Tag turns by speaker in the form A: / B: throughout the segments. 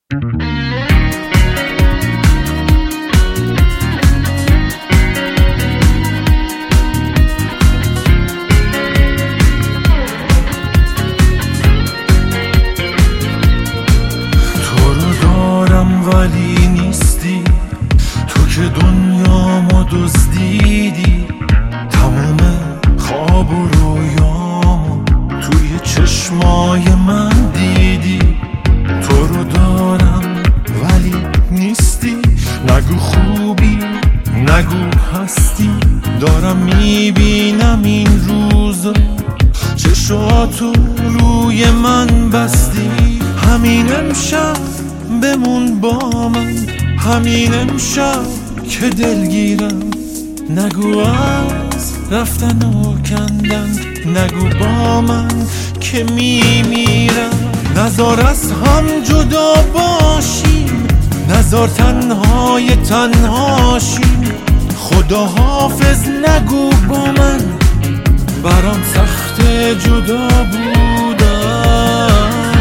A: تو رو دارم ولی نیستی، تو که دنیامو دزدیدی، تموم خواب و رویامو توی چشمای من دیدی. تو رو دارم ولی نیستی، نگو خوبی نگو هستی، دارم میبینم این روزا چشاتو روی من بستی. همین امشب بمون با من، همین امشب که دلگیرم، نگو از رفتن و کندن، نگو با من که میمیرم. نزار از هم جدا باشیم، نزار تنهای تنهاشیم، خدا حافظ نگو با من، برام سخت جدا بودن.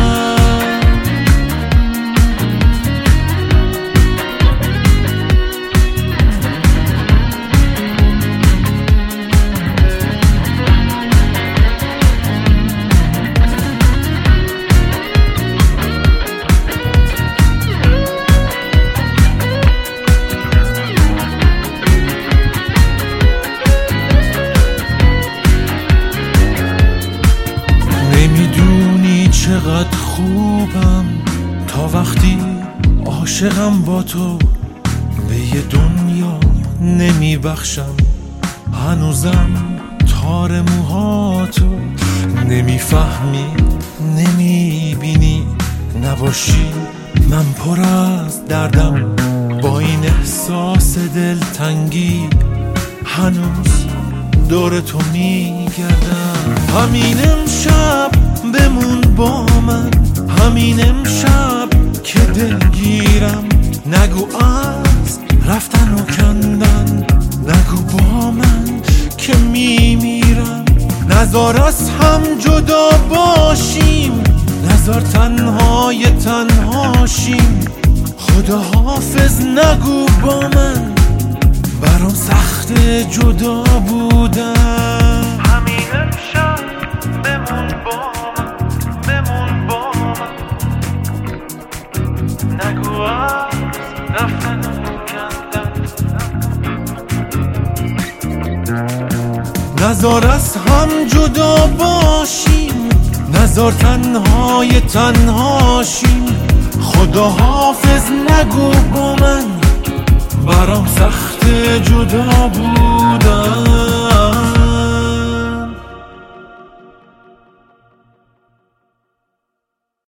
A: نمیدونی چقدر خوبم تا وقتی عاشقم با تو، به یه دنیا نمیبخشم هنوزم تار موهاتو. نمیفهمی نمیبینی، نباشی من پر از دردم، با این احساس دلتنگی هنوز دور تو میگردم. همین امشب بمون با من، همین امشب که دلگیرم، نگو از رفتن و کندن، نگو با من که میمیرم. نزار از هم جدا باشیم، نزار تنهای تنهاشیم، خدا حافظ نگو با من، برام سخت جدا بودن. همین امشب بمون با من، بمون با من، نگو از رفتن و کندن، نزار از هم جدا باشیم، نزار تنهای تنهاشیم، خدا حافظ نگو با من، برام سخت جدا بودن.